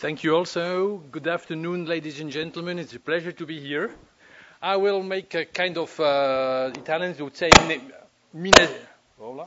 Thank you also. Good afternoon, ladies and gentlemen. It's a pleasure to be here. I will make a kind of, Italians would say, Hola.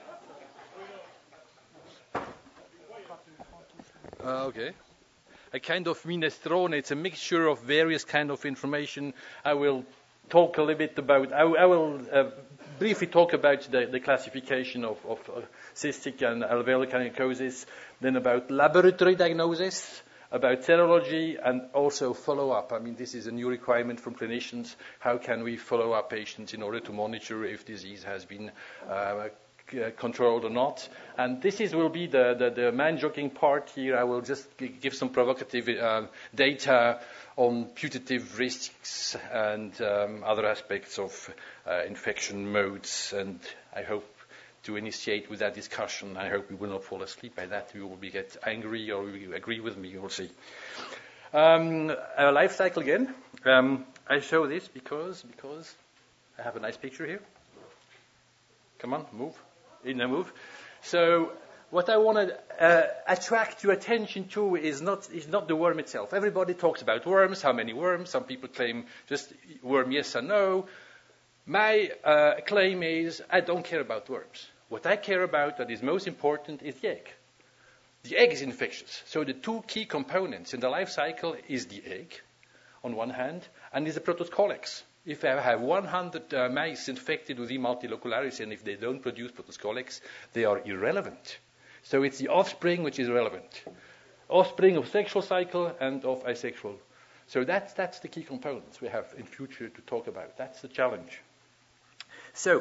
Okay. A kind of minestrone. It's a mixture of various kind of information. I will talk a little bit about, I will briefly talk about the classification of cystic and alveolar canaliculosis, then about laboratory diagnosis, about serology, and also follow-up. I mean, this is a new requirement from clinicians. How can we follow up patients in order to monitor if disease has been controlled or not? And this will be the man-jogging part here. I will just give some provocative data on putative risks and other aspects of infection modes, and I hope to initiate with that discussion. I hope we will not fall asleep by that. We will get angry or you agree with me, you'll see. A life cycle again. I show this because I have a nice picture here. Come on, move. Move. So what I want to attract your attention to is not the worm itself. Everybody talks about worms, how many worms. Some people claim just worm yes or no. My claim is I don't care about worms. What I care about that is most important is the egg. The egg is infectious. So the two key components in the life cycle is the egg on one hand and is the protoscolex. If I have 100 mice infected with E. multilocularis and if they don't produce protoscolex, they are irrelevant. So it's the offspring which is relevant. Offspring of sexual cycle and of asexual. So that's the key components we have in future to talk about. That's the challenge. So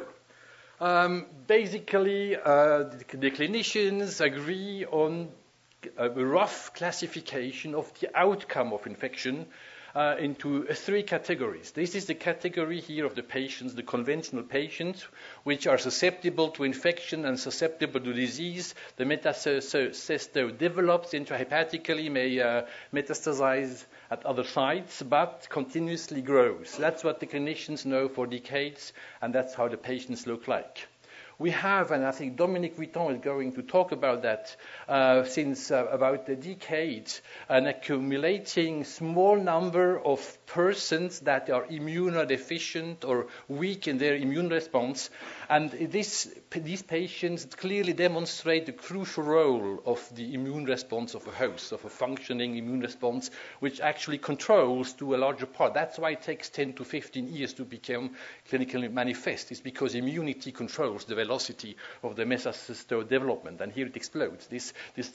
basically, the clinicians agree on a rough classification of the outcome of infection into three categories. This is the category here of the patients, the conventional patients, which are susceptible to infection and susceptible to disease. The metacesto develops intrahepatically, may metastasize at other sites, but continuously grows. That's what the clinicians know for decades, and that's how the patients look like. We have, and I think Dominique Vuitton is going to talk about that, since about a decade, an accumulating small number of persons that are immunodeficient or weak in their immune response. And these patients clearly demonstrate the crucial role of the immune response of a host, of a functioning immune response, which actually controls to a larger part. That's why it takes 10 to 15 years to become clinically manifest. It's because immunity controls the velocity of the metacesto development, and here it explodes. This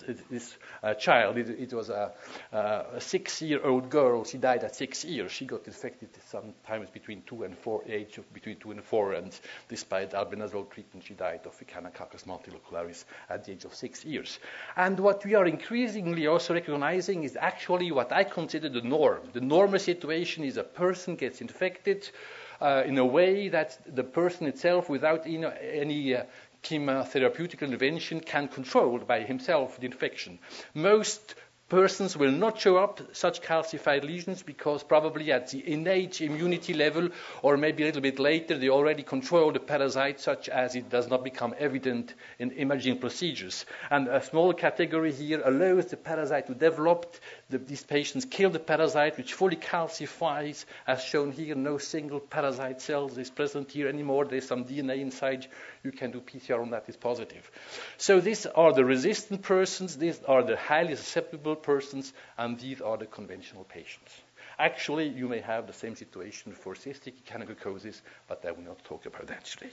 child, it was a 6-year-old girl. She died at 6 years. She got infected sometimes between 2 and 4, age of between 2 and 4, and despite albendazole treatment, she died of Echinococcus multilocularis at the age of 6 years. And what we are increasingly also recognizing is actually what I consider the norm. The normal situation is a person gets infected in a way that the person itself, without any chemotherapeutic intervention, can control by himself the infection. Most persons will not show up such calcified lesions because probably at the innate immunity level or maybe a little bit later they already control the parasite such as it does not become evident in imaging procedures. And a small category here allows the parasite to develop. These patients kill the parasite which fully calcifies, as shown here. No single parasite cells is present here anymore. There's some DNA inside. You can do PCR on that, it's positive. So these are the resistant persons, these are the highly susceptible persons, and these are the conventional patients. Actually, you may have the same situation for cystic echinococcus, but I will not talk about that today.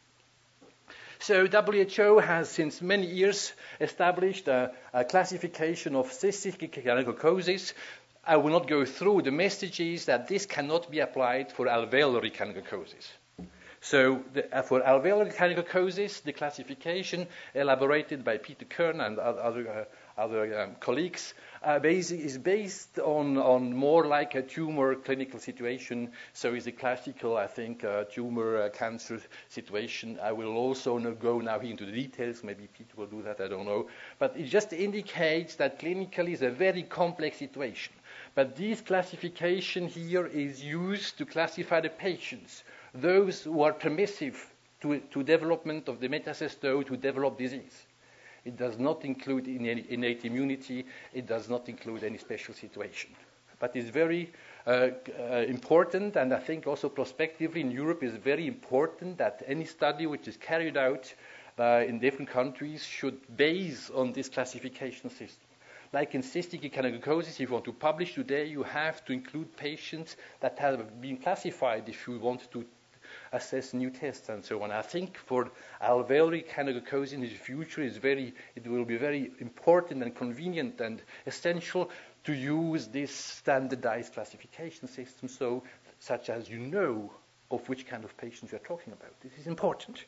So WHO has since many years established a classification of cystic echinococcus. I will not go through. The message is that this cannot be applied for alveolar echinococcus. So for alveolar echinococcus, the classification elaborated by Peter Kern and other colleagues is based on more like a tumor clinical situation. So it's a classical, I think, tumor cancer situation. I will also not go now into the details. Maybe Peter will do that, I don't know. But it just indicates that clinically is a very complex situation. But this classification here is used to classify the patients, those who are permissive to development of the metacesto to develop disease. It does not include innate immunity. It does not include any special situation. But it's very important, and I think also prospectively in Europe is very important that any study which is carried out in different countries should base on this classification system. Like in cystic echinococosis, if you want to publish today, you have to include patients that have been classified if you want to assess new tests and so on. I think for alveolar echinococosis in the future, it will be very important and convenient and essential to use this standardized classification system, such as you know of which kind of patients you're talking about. This is important.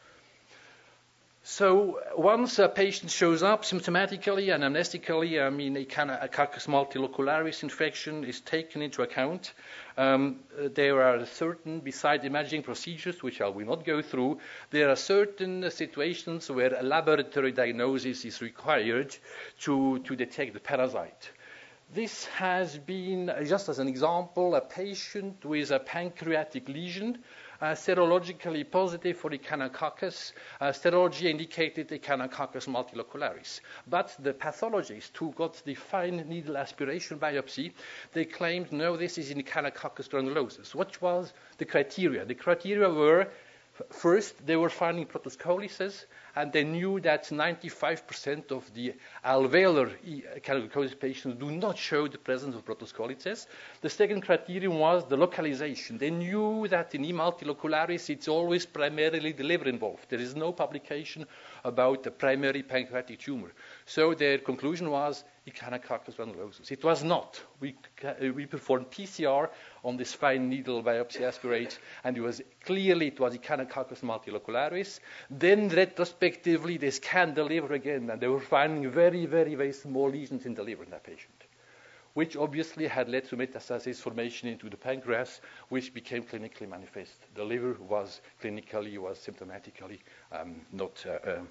So once a patient shows up symptomatically and amnestically, Echinococcus multilocularis infection is taken into account. There are certain, besides imaging procedures, which I will not go through, there are certain situations where a laboratory diagnosis is required to detect the parasite. This has been, just as an example, a patient with a pancreatic lesion, serologically positive for Echinococcus. Serology indicated Echinococcus multilocularis. But the pathologist who got the fine needle aspiration biopsy, they claimed, no, this is Echinococcus granulosus. What was the criteria? The criteria were, first, they were finding protoscolysis, and they knew that 95% of the alveolar echinococcus patients do not show the presence of protoscolysis. The second criterion was the localization. They knew that in E. multilocularis, it's always primarily the liver involved. There is no publication about a primary pancreatic tumor. So their conclusion was Echinococcus granulosus. It was not. We performed PCR on this fine needle biopsy aspirate, and it was Echinococcus multilocularis. Then retrospectively, they scanned the liver again, and they were finding very, very, very small lesions in the liver in that patient, which obviously had led to metastasis formation into the pancreas, which became clinically manifest. The liver was symptomatically not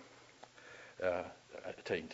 attained.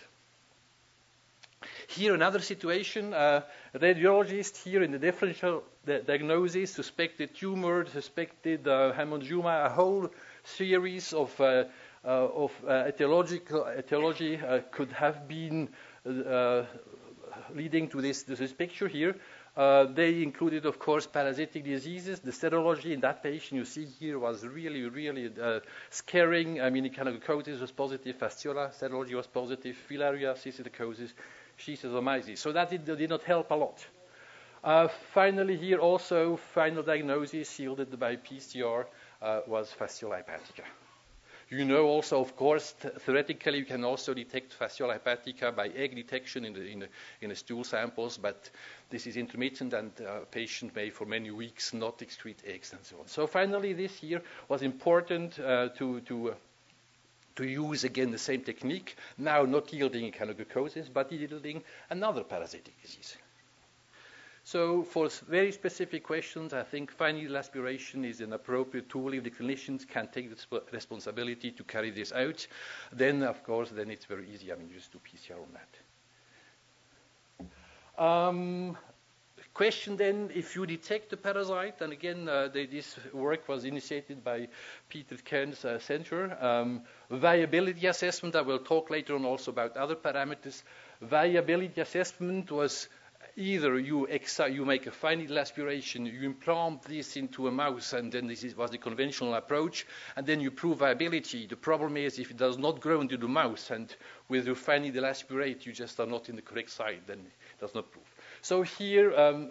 Here another situation, radiologist here in the differential diagnosis, suspected tumor, suspected hemangioma, a whole series of etiology could have been leading to this picture here. They included, of course, parasitic diseases. The serology in that patient you see here was really, really scaring. Echinococcus was positive, fasciola serology was positive, filaria, cysticercosis, schistosomiasis. So that did not help a lot. Finally, here also, final diagnosis yielded by PCR was fasciola hepatica. You know also, of course, theoretically, you can also detect fasciola hepatica by egg detection in the stool samples, but this is intermittent, and a patient may, for many weeks, not excrete eggs and so on. So finally, this year was important to use, again, the same technique, now not yielding echinococcus, but yielding another parasitic disease. So for very specific questions, I think fine needle aspiration is an appropriate tool if the clinicians can take the responsibility to carry this out. Then, of course, then it's very easy. Just do PCR on that. Question then, if you detect the parasite, and again, this work was initiated by Peter Kern's center. Viability assessment, I will talk later on also about other parameters. Viability assessment was either you make a fine needle aspiration, you implant this into a mouse, and then this was the conventional approach, and then you prove viability. The problem is if it does not grow into the mouse, and with your fine needle aspirate, you just are not in the correct site, then it does not prove. So here,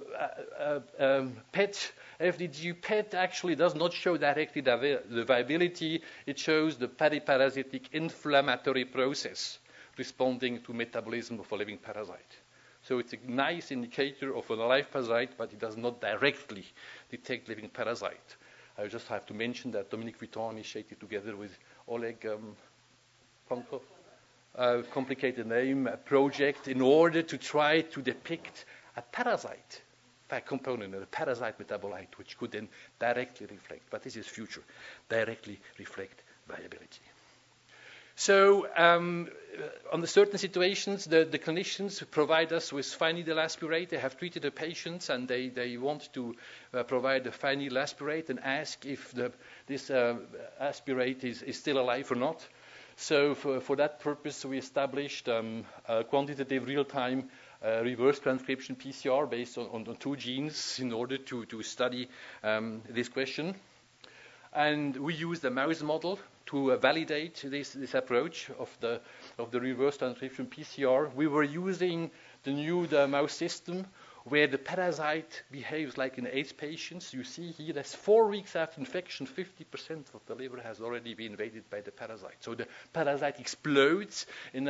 PET, FDG PET actually does not show directly the viability. It shows the periparasitic inflammatory process responding to metabolism of a living parasite. So it's a nice indicator of a live parasite, but it does not directly detect living parasite. I just have to mention that Dominique Vuitton initiated together with Oleg Pankov, complicated name, a project in order to try to depict a parasite component, a parasite metabolite, which could then directly reflect, but this is future, directly reflect viability. So under certain situations, the clinicians provide us with fine needle aspirate. They have treated the patients, and they want to provide a fine needle aspirate and ask if this aspirate is still alive or not. So for that purpose, we established a quantitative real-time reverse transcription PCR based on 2 genes in order to study this question. And we used a mouse model to validate this approach of the reverse transcription PCR. We were using the mouse system where the parasite behaves like in AIDS patients. You see here, that's 4 weeks after infection, 50% of the liver has already been invaded by the parasite. So the parasite explodes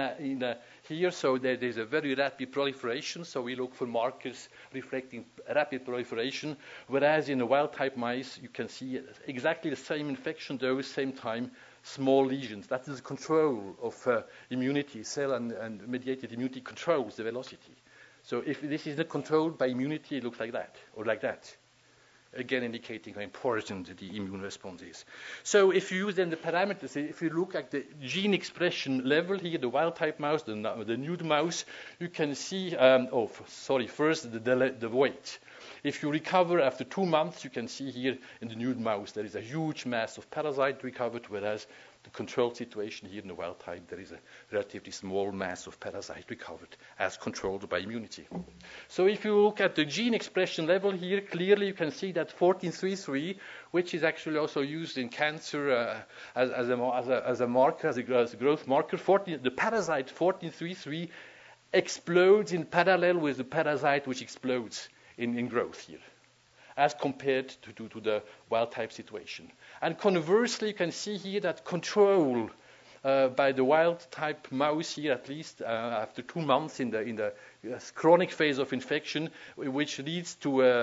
here, so there's a very rapid proliferation. So we look for markers reflecting rapid proliferation, whereas in the wild-type mice, you can see exactly the same infection dose, same time, small lesions. That is control of immunity, cell and mediated immunity controls the velocity. So if this is not controlled by immunity, it looks like that, or like that. Again, indicating how important the immune response is. So if you use then the parameters, if you look at the gene expression level here, the wild-type mouse, the nude mouse, you can see, first the weight. If you recover after 2 months, you can see here in the nude mouse, there is a huge mass of parasite recovered, whereas the controlled situation here in the wild type, there is a relatively small mass of parasite recovered as controlled by immunity. So if you look at the gene expression level here, clearly you can see that 1433, which is actually also used in cancer as a marker, as a growth marker, the parasite 1433 explodes in parallel with the parasite which explodes in growth here, as compared to the wild-type situation. And conversely, you can see here that control by the wild-type mouse here, at least after 2 months in the chronic phase of infection, which leads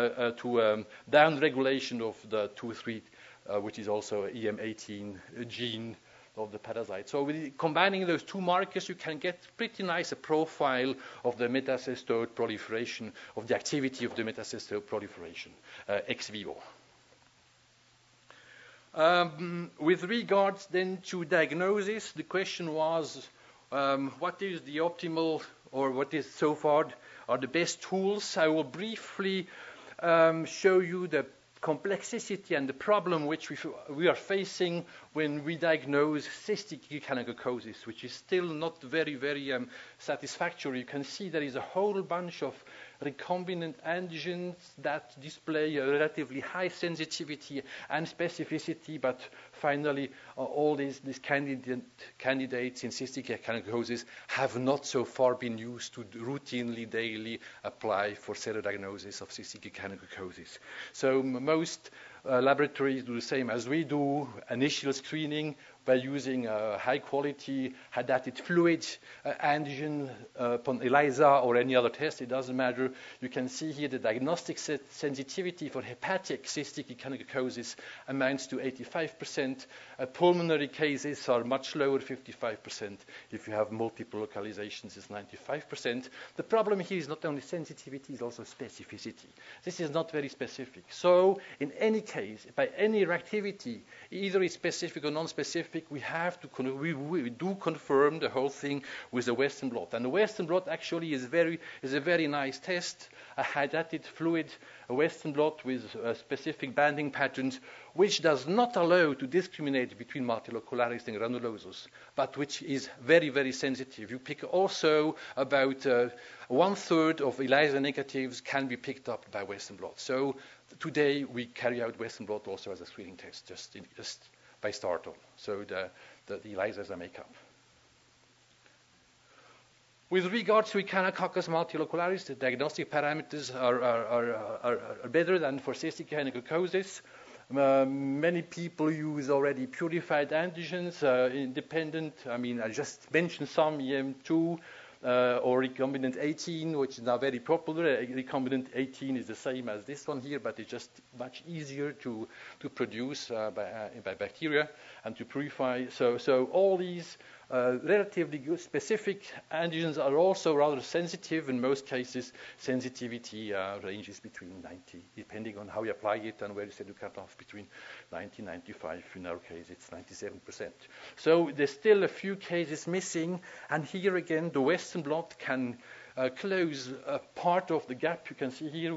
to down-regulation of the 2-3, which is also EM18 gene of the parasite. So with combining those 2 markers, you can get pretty nice a profile of the metacestoid proliferation, of the activity of the metacestoid proliferation ex vivo. With regards then to diagnosis, the question was, what is the optimal, or what is so far are the best tools? I will briefly show you the complexity and the problem which we are facing when we diagnose cystic echinococosis, which is still not very, very satisfactory. You can see there is a whole bunch of recombinant antigens that display a relatively high sensitivity and specificity, but finally all these candidates in cystic echinococosis have not so far been used to routinely, daily apply for diagnosis of cystic echinococosis. So most laboratories do the same as we do, initial screening by using a high-quality hydatid fluid antigen upon ELISA or any other test, it doesn't matter. You can see here the diagnostic sensitivity for hepatic cystic echinococosis amounts to 85%. Pulmonary cases are much lower, 55%. If you have multiple localizations, it's 95%. The problem here is not only sensitivity, it's also specificity. This is not very specific. So in any case, by any reactivity, either it's specific or non-specific, we have to we do confirm the whole thing with the Western blot. And the Western blot actually is a very nice test, a hydatid fluid, a Western blot with specific banding patterns, which does not allow to discriminate between multilocularis and granulosus, but which is very, very sensitive. You pick also about 1/3 of ELISA negatives can be picked up by Western blot. So today we carry out Western blot also as a screening test, just by startup. So the ELISA is a makeup. With regard to Echinococcus multilocularis, the diagnostic parameters are better than for cystic echinococosis. Many people use already purified antigens, independent. I mean, I just mentioned some, EM2 or recombinant 18, which is now very popular. Recombinant 18 is the same as this one here, but it's just much easier to produce by bacteria and to purify. So all these relatively good specific antigens are also rather sensitive. In most cases, sensitivity ranges between 90, depending on how you apply it and where you set the cutoff, between 90 and 95. In our case, it's 97%. So there's still a few cases missing. And here again, the Western blot can close a part of the gap. You can see here,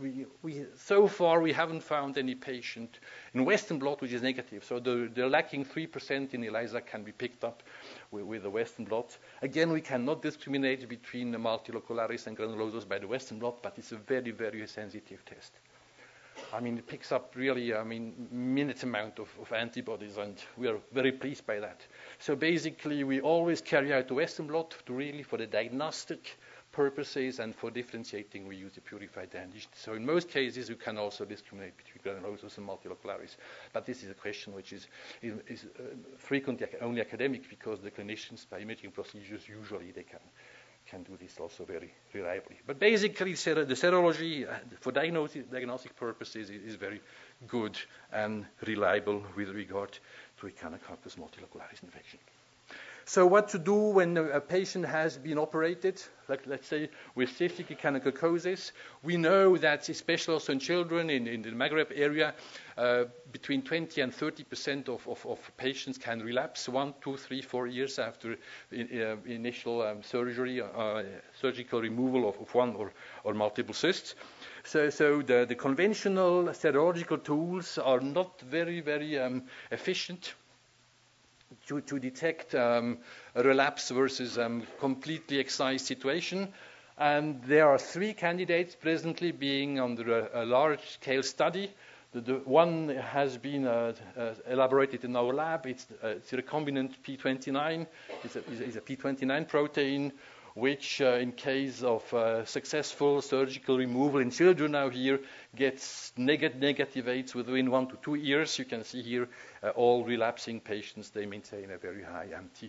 so far we haven't found any patient in Western blot which is negative. So the lacking 3% in ELISA can be picked up with the Western blot. Again, we cannot discriminate between the multilocularis and granulosus by the Western blot, but it's a very, very sensitive test. I mean, it picks up really, minute amount of antibodies, and we are very pleased by that. So basically, we always carry out the Western blot for the diagnostic purposes, and for differentiating, we use the purified antigen. So in most cases, you can also discriminate between granulosus and multilocularis. But this is a question which is frequently only academic, because the clinicians, by imaging procedures, usually they can do this also very reliably. But basically, the serology for diagnostic purposes is very good and reliable with regard to Echinococcus multilocularis infection. So what to do when a patient has been operated, like let's say with cystic echinococcosis? We know that, especially also in children in the Maghreb area, between 20 and 30% of patients can relapse 1, 2, 3, 4 years after initial surgical removal of one or multiple cysts. So the conventional serological tools are not very, very efficient to detect a relapse versus completely excised situation. And there are 3 candidates presently being under a large-scale study. The one has been elaborated in our lab. It's a recombinant P29. It's a P29 protein, which in case of successful surgical removal in children now here gets negativates within 1 to 2 years. You can see here all relapsing patients, they maintain a very high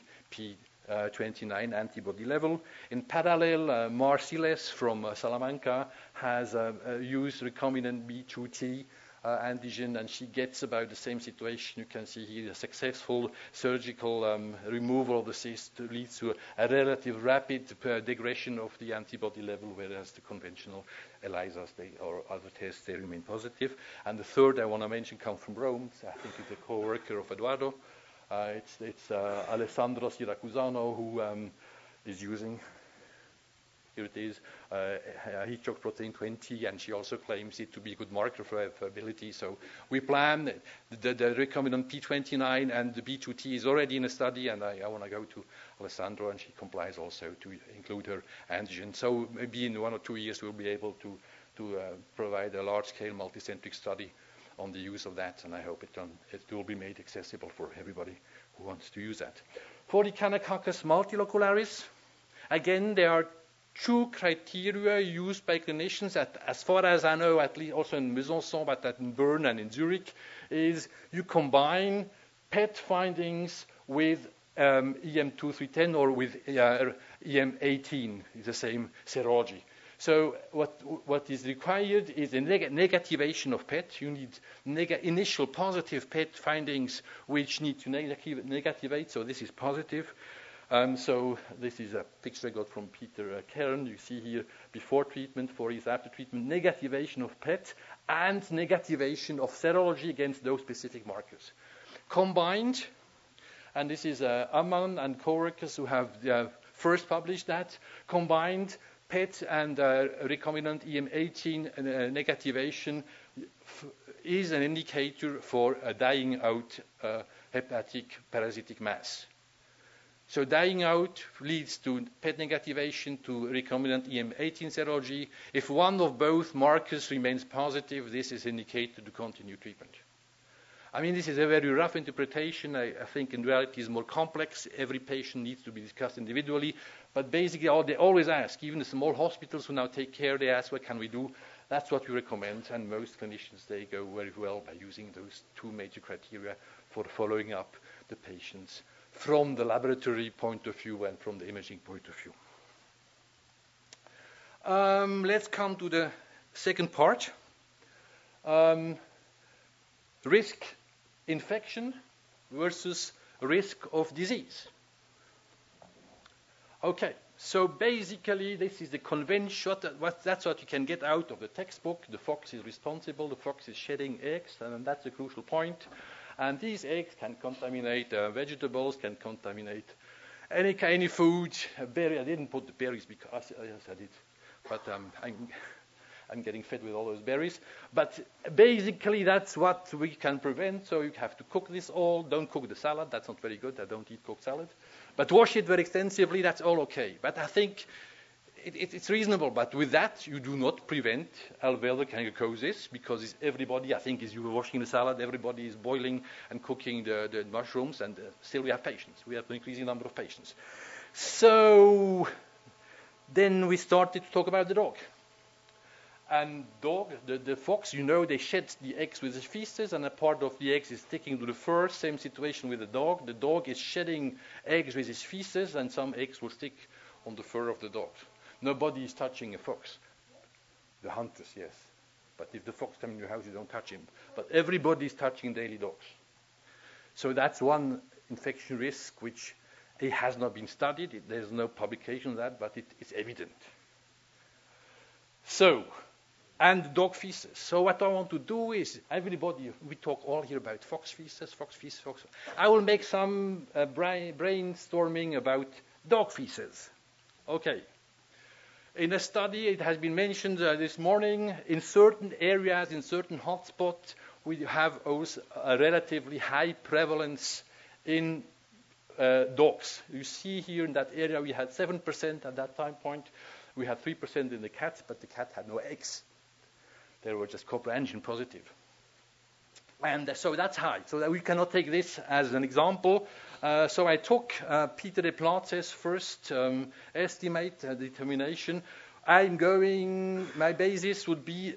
anti-P29 antibody level. In parallel, Marciles from Salamanca has used recombinant B2T antigen, and she gets about the same situation. You can see here a successful surgical removal of the cyst leads to a relative rapid degradation of the antibody level, whereas the conventional ELISAs or other tests, they remain positive. And the third I want to mention comes from Rome. I think it's a co-worker of Eduardo. It's Alessandro Siracusano, who is using, here it is, heat shock protein 20, and she also claims it to be a good marker for ability. So we plan the recombinant P29 and the B2T is already in a study, and I want to go to Alessandro, and she complies also to include her antigen. So maybe in 1 or 2 years we'll be able to provide a large-scale multicentric study on the use of that, and I hope it will be made accessible for everybody who wants to use that. For the Echinococcus multilocularis, again, there are 2 criteria used by clinicians, as far as I know, at least also in Besançon, but in Bern and in Zurich, is you combine PET findings with EM2310 or with EM18, the same serology. So what is required is a negativation of PET. You need initial positive PET findings which need to negativate, so this is positive. So this is a picture I got from Peter Kern. You see here before treatment, 4 years after treatment, negativation of PET and negativation of serology against those specific markers. Combined, and this is Amman and co-workers who have first published that, combined PET and recombinant EM18 negativation is an indicator for a dying out hepatic parasitic mass. So dying out leads to PET negativation, to recombinant EM18 serology. If one of both markers remains positive, this is indicated to continue treatment. I mean, this is a very rough interpretation. I think in reality it's more complex. Every patient needs to be discussed individually. But basically, they always ask, even the small hospitals who now take care, they ask, what can we do? That's what we recommend. And most clinicians, they go very well by using those 2 major criteria for following up the patients from the laboratory point of view and from the imaging point of view. Let's come to the second part. Risk infection versus risk of disease. Okay, so basically this is the convention. That's what you can get out of the textbook. The fox is responsible. The fox is shedding eggs, and that's a crucial point. And these eggs can contaminate vegetables, can contaminate Any food, berry. I didn't put the berries because yes, I did, but I'm getting fed with all those berries. But basically, that's what we can prevent. So you have to cook this all. Don't cook the salad. That's not very good. I don't eat cooked salad. But wash it very extensively. That's all okay. But I think it's reasonable. But with that, you do not prevent alveolar canaliculosis because everybody, I think, is you washing the salad. Everybody is boiling and cooking the mushrooms. And still we have patients. We have an increasing number of patients. So then we started to talk about the dog. And dog, the fox, they shed the eggs with the feces, and a part of the eggs is sticking to the fur. Same situation with the dog. The dog is shedding eggs with his feces, and some eggs will stick on the fur of the dog. Nobody is touching a fox. The hunters, yes. But if the fox comes in your house, you don't touch him. But everybody is touching daily dogs. So that's one infection risk which it has not been studied. There's no publication on that, but it's evident. So, and dog feces. So what I want to do is, everybody, we talk all here about fox feces. I will make some brainstorming about dog feces. Okay. In a study, it has been mentioned this morning, in certain areas, in certain hotspots, we have also a relatively high prevalence in dogs. You see here in that area, we had 7% at that time point. We had 3% in the cats, but the cat had no eggs. They were just copper engine positive. And so that's high. So that we cannot take this as an example. So I took Peter de Platz's first estimate determination. My basis would be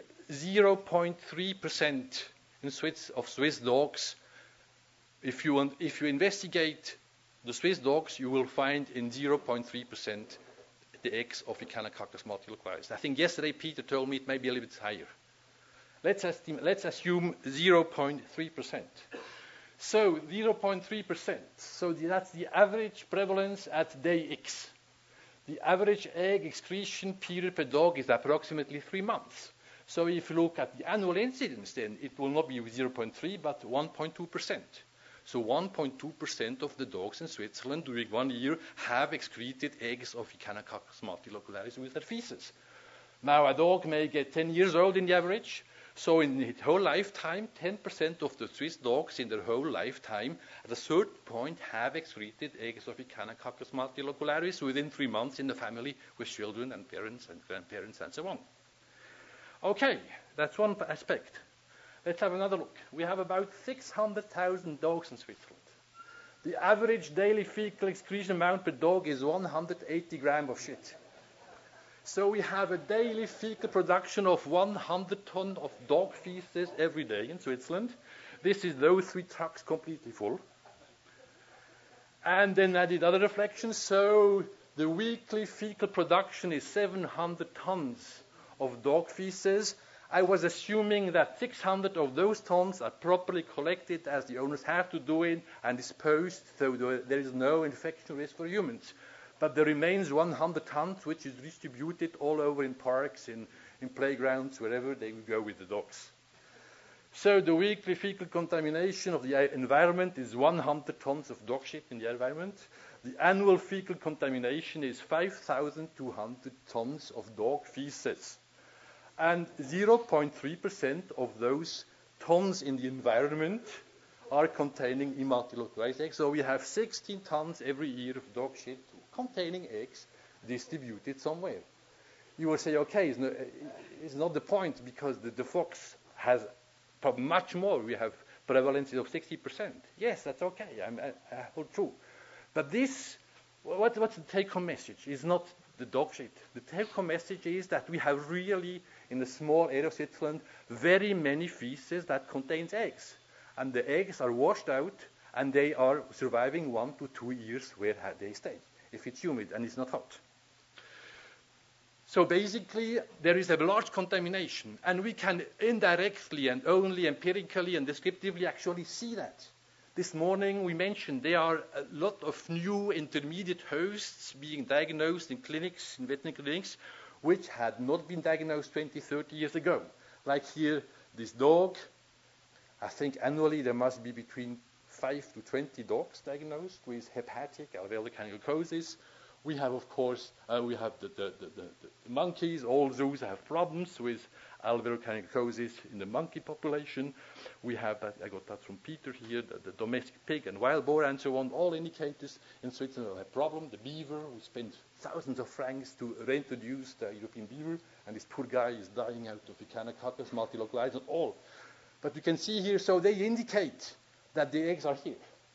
0.3% of Swiss dogs. If you investigate the Swiss dogs, you will find in 0.3% the eggs of Echinococcus multiloquaris. I think yesterday Peter told me it may be a little bit higher. Let's assume 0.3%. So 0.3%. So that's the average prevalence at day X. The average egg excretion period per dog is approximately 3 months. So if you look at the annual incidence, then it will not be 0.3, but 1.2%. So 1.2% of the dogs in Switzerland during 1 year have excreted eggs of Echinococcus multilocularis with their feces. Now a dog may get 10 years old in the average. So in its whole lifetime, 10% of the Swiss dogs in their whole lifetime at a certain point have excreted eggs of Echinococcus multilocularis within 3 months in the family with children and parents and grandparents and so on. Okay, that's one aspect. Let's have another look. We have about 600,000 dogs in Switzerland. The average daily fecal excretion amount per dog is 180 grams of shit. So we have a daily fecal production of 100 tons of dog feces every day in Switzerland. This is those 3 trucks completely full. And then I did other reflections. So the weekly fecal production is 700 tons of dog feces. I was assuming that 600 of those tons are properly collected as the owners have to do it and disposed, so there is no infection risk for humans. But there remains 100 tons, which is distributed all over in parks, in playgrounds, wherever they go with the dogs. So the weekly fecal contamination of the environment is 100 tons of dog shit in the environment. The annual fecal contamination is 5,200 tons of dog feces. And 0.3% of those tons in the environment are containing E. multilocularis eggs. So we have 16 tons every year of dog shit containing eggs distributed somewhere. You will say, okay, it's not the point because the fox has much more. We have prevalence of 60%. Yes, that's okay. I hold true. But what's the take-home message? It's not the dog shit. The take-home message is that we have really, in a small area of Switzerland, very many feces that contains eggs. And the eggs are washed out, and they are surviving 1 to 2 years where they stay, if it's humid and it's not hot. So basically, there is a large contamination, and we can indirectly and only empirically and descriptively actually see that. This morning we mentioned there are a lot of new intermediate hosts being diagnosed in clinics, in veterinary clinics, which had not been diagnosed 20, 30 years ago. Like here, this dog, I think annually there must be between 5 to 20 dogs diagnosed with hepatic alveolar canaliculosis. We have, of course, we have the monkeys. All zoos have problems with alveolar canaliculosis in the monkey population. We have, I got that from Peter here, the domestic pig and wild boar and so on. All indicators in Switzerland have a problem. The beaver, we spent thousands of francs to reintroduce the European beaver, and this poor guy is dying out of Echinococcus multilocalized and all. But you can see here, so they indicate that the eggs are here.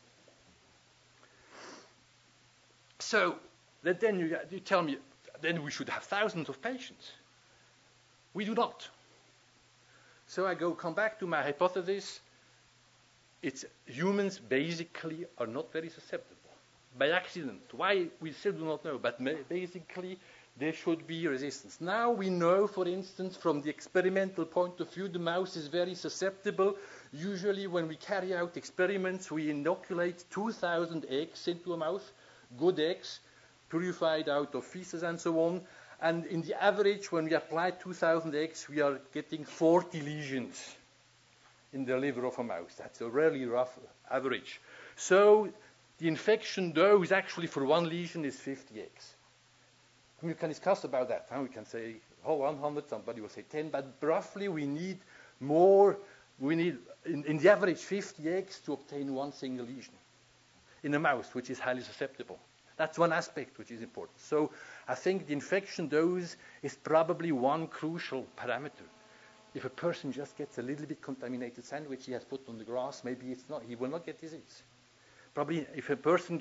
So then you tell me, then we should have thousands of patients. We do not. So I come back to my hypothesis. It's humans basically are not very susceptible. By accident. Why, we still do not know. But basically, there should be resistance. Now we know, for instance, from the experimental point of view, the mouse is very susceptible. Usually when we carry out experiments, we inoculate 2,000 eggs into a mouse, good eggs, purified out of feces and so on. And in the average, when we apply 2,000 eggs, we are getting 40 lesions in the liver of a mouse. That's a really rough average. So the infection dose actually for one lesion is 50 eggs. And we can discuss about that. We can say, 100, somebody will say 10, but roughly we need more. We need, in the average, 50 eggs to obtain one single lesion in a mouse, which is highly susceptible. That's one aspect which is important. So I think the infection dose is probably one crucial parameter. If a person just gets a little bit contaminated sandwich he has put on the grass, maybe he will not get disease. Probably if a person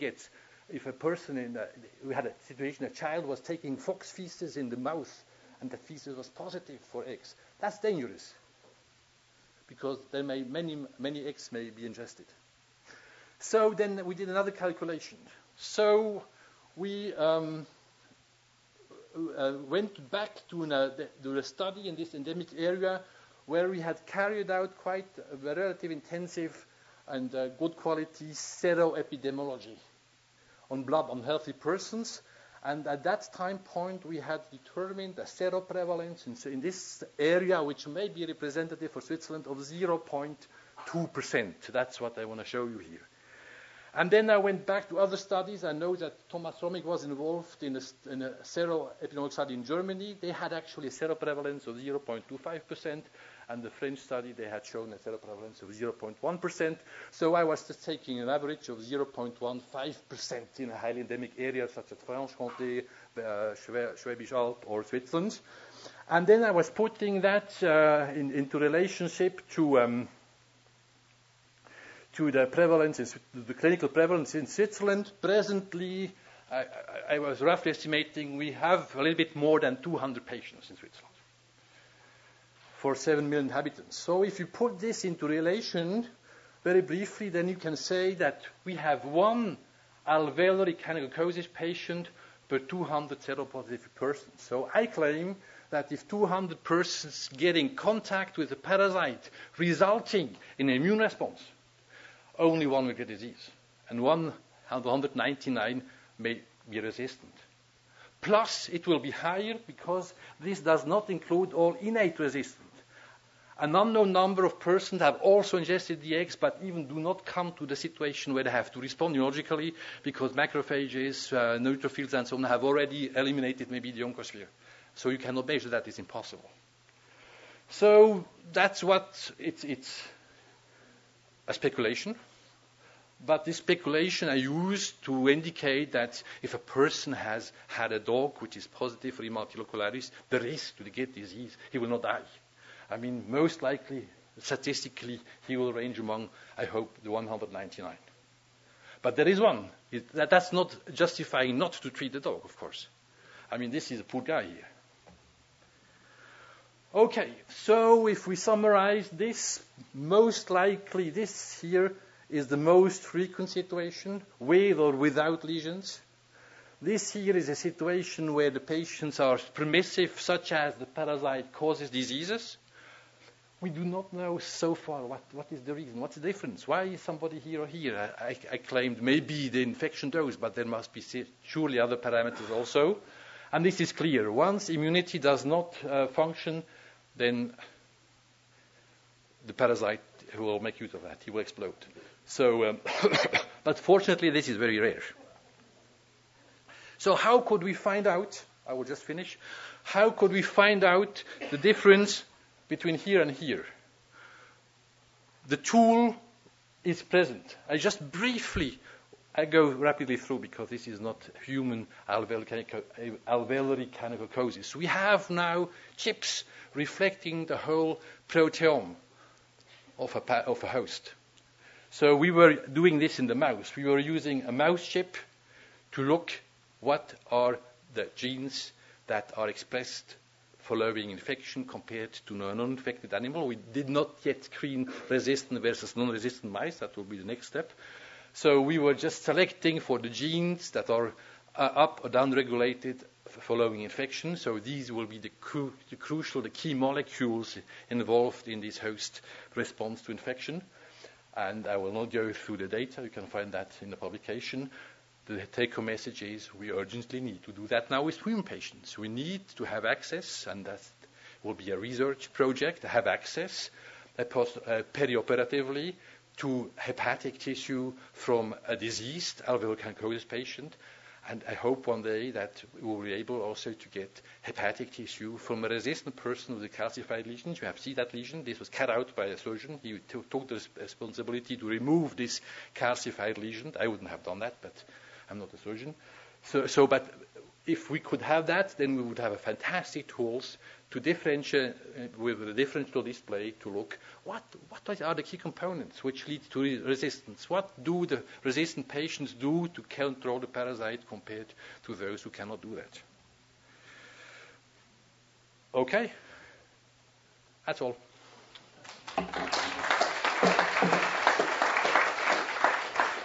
we had a situation, a child was taking fox feces in the mouth, and the feces was positive for eggs. That's dangerous, because there many eggs may be ingested. So then we did another calculation. So we went back to a study in this endemic area where we had carried out quite a relatively intensive and good quality seroepidemiology on blood on healthy persons. And at that time point, we had determined a seroprevalence in this area, which may be representative for Switzerland, of 0.2%. That's what I want to show you here. And then I went back to other studies. I know that Thomas Rommig was involved in a seroepidemiological study in Germany. They had actually a seroprevalence of 0.25%, and the French study, they had shown a seroprevalence of 0.1%. So I was just taking an average of 0.15% in a highly endemic area such as Franche-Comté, Schwäbisch Alb, or Switzerland. And then I was putting that into relationship to the prevalence, the clinical prevalence in Switzerland. Presently, I was roughly estimating we have a little bit more than 200 patients in Switzerland for 7 million inhabitants. So if you put this into relation, very briefly, then you can say that we have one alveolar echinococcus patient per 200 seropositive persons. So I claim that if 200 persons get in contact with a parasite resulting in an immune response, only one will get disease, and 199 may be resistant. Plus, it will be higher because this does not include all innate resistance. An unknown number of persons have also ingested the eggs, but even do not come to the situation where they have to respond immunologically because macrophages, neutrophils, and so on have already eliminated maybe the oncosphere. So you cannot measure that; it's impossible. So that's what it's a speculation. But this speculation I use to indicate that if a person has had a dog which is positive for E. multilocularis, the risk to get disease, he will not die. I mean, most likely, statistically, he will range among, I hope, the 199. But there is one. That's not justifying not to treat the dog, of course. I mean, this is a poor guy here. Okay, so if we summarize this, most likely this here is the most frequent situation, with or without lesions. This here is a situation where the patients are permissive, such as the parasite causes diseases. We do not know so far what is the reason, what's the difference, why is somebody here or here. I claimed maybe the infection dose, but there must be surely other parameters also. And this is clear. Once immunity does not function, then the parasite will make use of that. He will explode. So, but fortunately, this is very rare. So how could we find out, I will just finish, how could we find out the difference between here and here? The tool is present. I go rapidly through because this is not human alveolar canacocosis. We have now chips reflecting the whole proteome of a host. So we were doing this in the mouse. We were using a mouse chip to look what are the genes that are expressed following infection compared to a non-infected animal. We did not yet screen resistant versus non-resistant mice. That will be the next step. So we were just selecting for the genes that are up or down regulated following infection. So these will be the key molecules involved in this host response to infection. And I will not go through the data. You can find that in the publication. The take-home message is we urgently need to do that now with human patients. We need to have access, and that will be a research project, to have access perioperatively to hepatic tissue from a diseased alveolar canacosis patient. And I hope one day that we will be able also to get hepatic tissue from a resistant person with a calcified lesion. You have seen that lesion. This was cut out by a surgeon. He took the responsibility to remove this calcified lesion. I wouldn't have done that, but I'm not a surgeon. But if we could have that, then we would have a fantastic tools to differentiate with a differential display to look what are the key components which lead to resistance. What do the resistant patients do to control the parasite compared to those who cannot do that? Okay, that's all.